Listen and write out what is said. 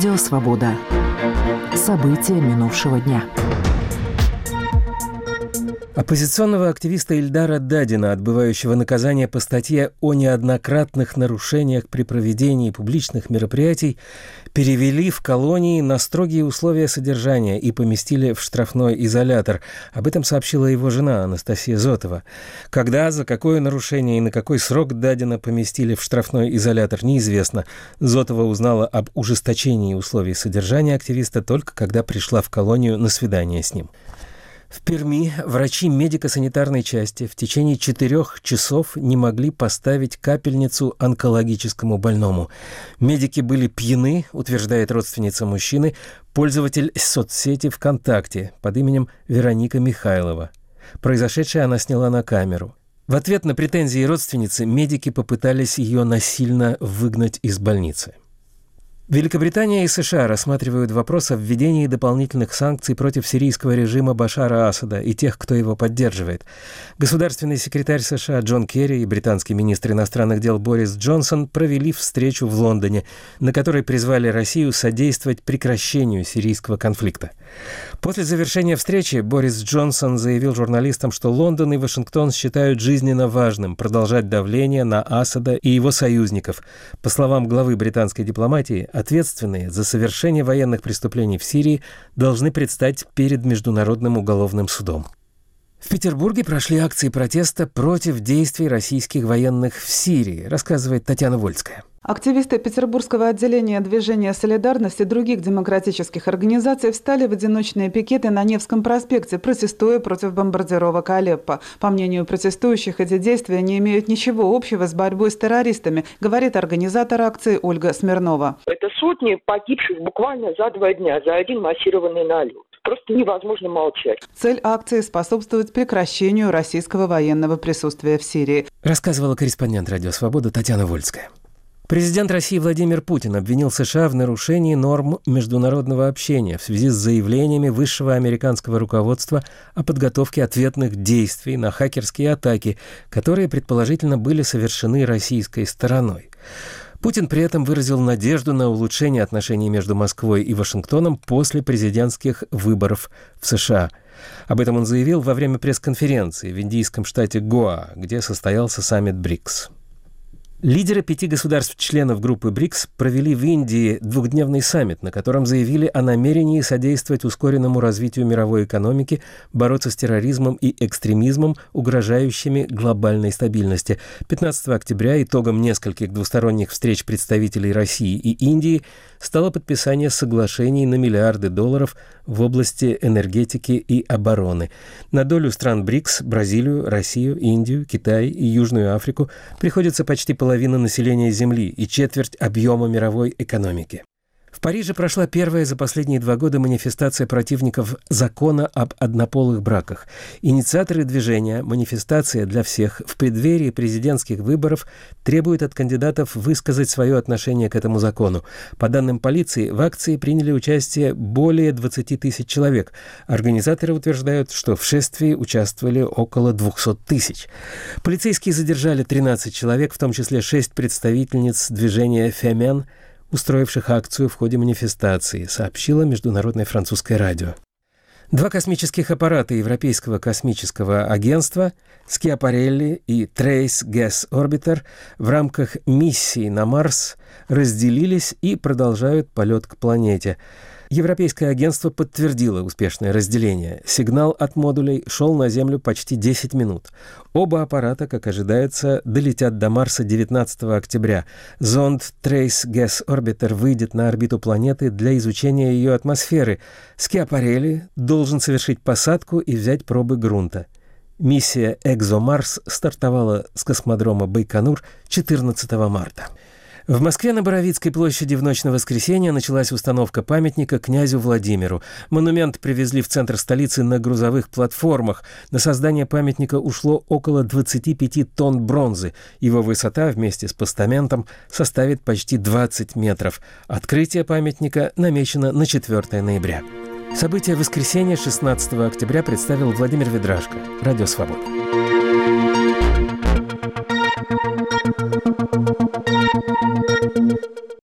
Радио «Свобода». События минувшего дня. Оппозиционного активиста Ильдара Дадина, отбывающего наказание по статье о неоднократных нарушениях при проведении публичных мероприятий, перевели в колонии на строгие условия содержания и поместили в штрафной изолятор. Об этом сообщила его жена Анастасия Зотова. Когда, за какое нарушение и на какой срок Дадина поместили в штрафной изолятор, неизвестно. Зотова узнала об ужесточении условий содержания активиста только когда пришла в колонию на свидание с ним. В Перми врачи медико-санитарной части в течение 4 часов не могли поставить капельницу онкологическому больному. Медики были пьяны, утверждает родственница мужчины, пользователь соцсети ВКонтакте под именем Вероника Михайлова. Произошедшее она сняла на камеру. В ответ на претензии родственницы медики попытались ее насильно выгнать из больницы. Великобритания и США рассматривают вопрос о введении дополнительных санкций против сирийского режима Башара Асада и тех, кто его поддерживает. Государственный секретарь США Джон Керри и британский министр иностранных дел Борис Джонсон провели встречу в Лондоне, на которой призвали Россию содействовать прекращению сирийского конфликта. После завершения встречи Борис Джонсон заявил журналистам, что Лондон и Вашингтон считают жизненно важным продолжать давление на Асада и его союзников. По словам главы британской дипломатии, ответственные за совершение военных преступлений в Сирии должны предстать перед Международным уголовным судом. В Петербурге прошли акции протеста против действий российских военных в Сирии, рассказывает Татьяна Вольская. Активисты Петербургского отделения движения «Солидарность» и других демократических организаций встали в одиночные пикеты на Невском проспекте, протестуя против бомбардировок Алеппо. По мнению протестующих, эти действия не имеют ничего общего с борьбой с террористами, говорит организатор акции Ольга Смирнова. Это сотни погибших буквально за 2 дня, за один массированный налет. Просто невозможно молчать. Цель акции – способствовать прекращению российского военного присутствия в Сирии, рассказывала корреспондент «Радио Свобода» Татьяна Вольская. Президент России Владимир Путин обвинил США в нарушении норм международного общения в связи с заявлениями высшего американского руководства о подготовке ответных действий на хакерские атаки, которые предположительно были совершены российской стороной. Путин при этом выразил надежду на улучшение отношений между Москвой и Вашингтоном после президентских выборов в США. Об этом он заявил во время пресс-конференции в индийском штате Гоа, где состоялся саммит БРИКС. Лидеры 5 государств-членов группы БРИКС провели в Индии 2-дневный саммит, на котором заявили о намерении содействовать ускоренному развитию мировой экономики, бороться с терроризмом и экстремизмом, угрожающими глобальной стабильности. 15 октября итогом нескольких двусторонних встреч представителей России и Индии стало подписание соглашений на миллиарды долларов в области энергетики и обороны. На долю стран БРИКС – Бразилию, Россию, Индию, Китай и Южную Африку – приходится почти половина населения Земли и четверть объема мировой экономики. В Париже прошла первая за последние 2 года манифестация противников закона об однополых браках. Инициаторы движения «Манифестация для всех» в преддверии президентских выборов требуют от кандидатов высказать свое отношение к этому закону. По данным полиции, в акции приняли участие более 20 тысяч человек. Организаторы утверждают, что в шествии участвовали около 200 тысяч. Полицейские задержали 13 человек, в том числе 6 представительниц движения «Фемен», устроивших акцию в ходе манифестации, сообщило Международное французское радио. 2 космических аппарата Европейского космического агентства Schiaparelli и Trace Gas Orbiter в рамках миссии на Марс разделились и продолжают полет к планете. Европейское агентство подтвердило успешное разделение. Сигнал от модулей шел на Землю почти 10 минут. Оба аппарата, как ожидается, долетят до Марса 19 октября. Зонд Trace Gas Orbiter выйдет на орбиту планеты для изучения ее атмосферы. Schiaparelli должен совершить посадку и взять пробы грунта. Миссия «ExoMars» стартовала с космодрома Байконур 14 марта. В Москве на Боровицкой площади в ночь на воскресенье началась установка памятника князю Владимиру. Монумент привезли в центр столицы на грузовых платформах. На создание памятника ушло около 25 тонн бронзы. Его высота вместе с постаментом составит почти 20 метров. Открытие памятника намечено на 4 ноября. События воскресенья 16 октября представил Владимир Ведрашко. Радио «Свобода».